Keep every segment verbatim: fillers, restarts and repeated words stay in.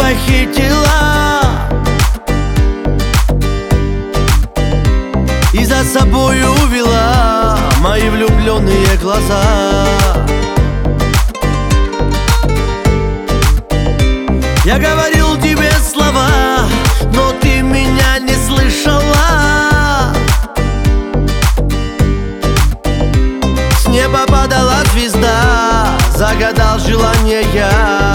похитила и за собою увела мои влюбленные глаза. Я говорил тебе слова, но ты меня не слышала. С неба падала звезда, загадал желание я,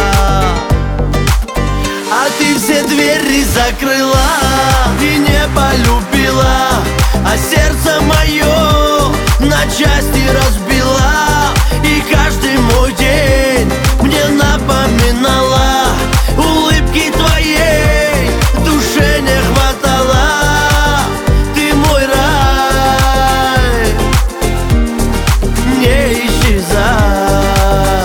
а ты все двери закрыла и не полюбила, а сердце мое на части разбила. И каждый мой день мне напоминала улыбки твоей, душе не хватало. Ты мой рай, не исчезай.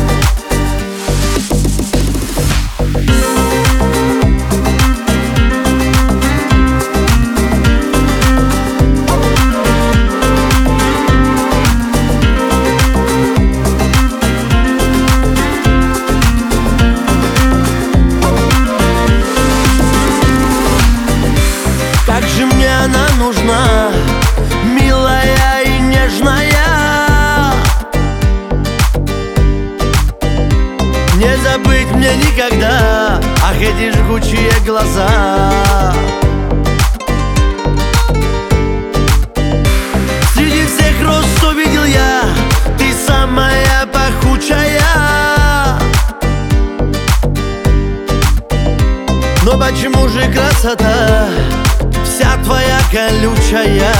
Как же мне она нужна, милая и нежная. Не забыть мне никогда, ах, эти жгучие глаза. Среди всех роз увидел я, ты самая пахучая. Но почему же красота вся твоя колючая?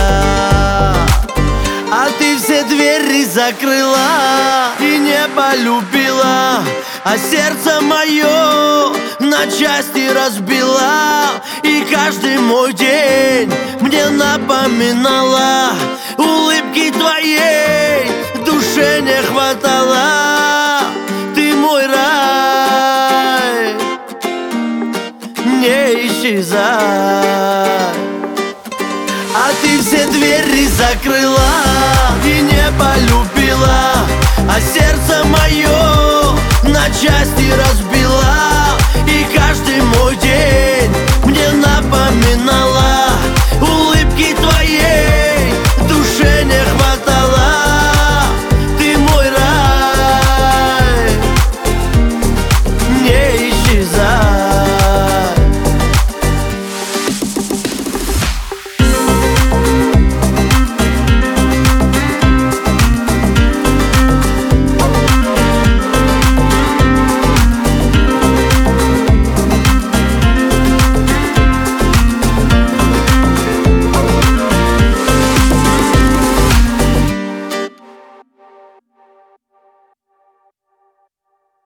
А ты все двери закрыла и не полюбила, а сердце мое на части разбила. И каждый мой день мне напоминала улыбки твоей, душе не хватало. Ты мой рай, не исчезай. А ты все двери закрыла и не полюбила, а сердце мое на части разбила.